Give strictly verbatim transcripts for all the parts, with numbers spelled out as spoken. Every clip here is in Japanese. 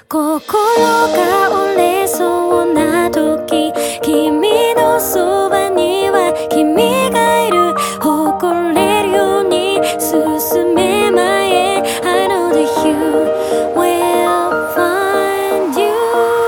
心が折れそうな時、君のそばには君がいる。誇れるように進め前へ I know that you will find you。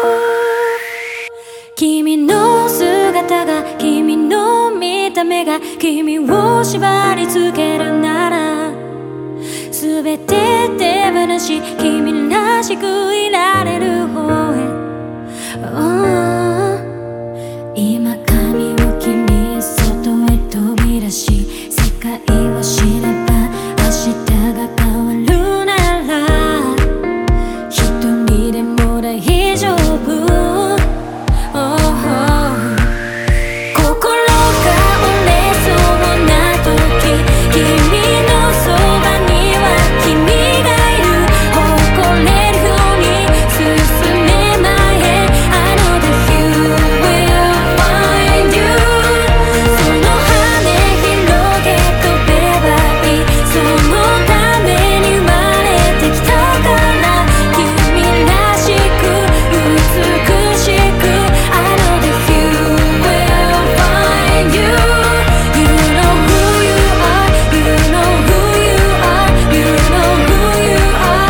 君の姿が、君の見た目が君を縛り付けるなら、すべて手放し君らしくいられる方へ、oh、今髪を切り外へ飛び出し、世界を知れば明日が変わるなら、一人でも大丈夫、oh、心が折れそうな時、君のそばには君がいる。誇れるように進め前へ I know that you will find you。 その羽広げ飛べばいい、そのために生まれてきたから、君らしく美しく I know that you will find you。 You know who you are, you know who you are, you know who you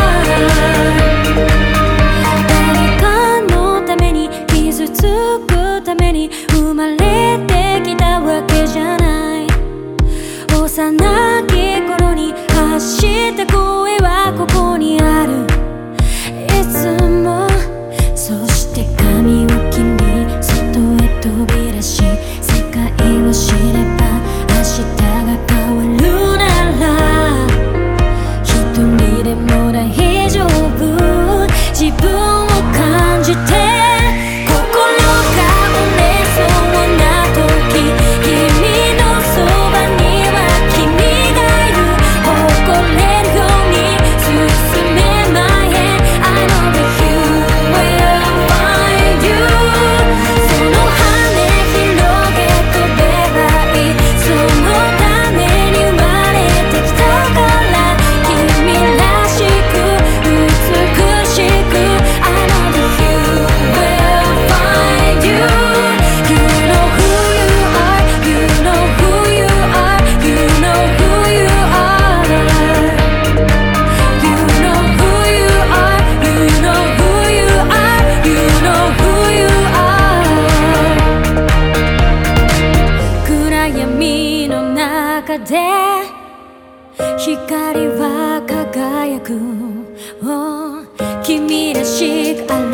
are。 誰かのために傷つくために生まれてきたわけじゃない。幼き頃に発した声はここにある、いつも。そして髪を切り外へ飛び出し、世界を知れば明日が変わるなら、一人でも大丈夫、自分を感じて。心が折れそうな時、君のそばには君がいる。誇れるように進め前へ I know that you will find you。 その羽広げ飛べばいい、そのために生まれてきたから、君らしく美しく I know that you will find you。 You know who you are, you know who you are, you know who you are。 You know who you are, you know who you are, you know who you are。 暗闇の中で光は輝く、oh、君らしくある